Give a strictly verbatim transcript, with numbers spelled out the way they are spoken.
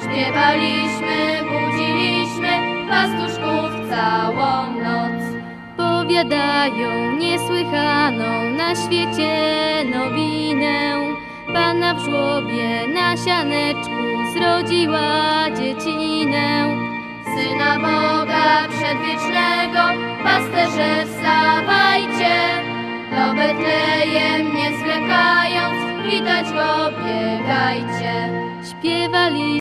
Śpiewaliśmy, budziliśmy pastuszków całą noc. Powiadają niesłychaną na świecie nowinę. Panna w żłobie na sianeczku zrodziła dziecinę. Syna Boga przedwiecznego, pasterze wstawajcie, do Betlejem nie zwlekając, witać go biegajcie. Śpiewali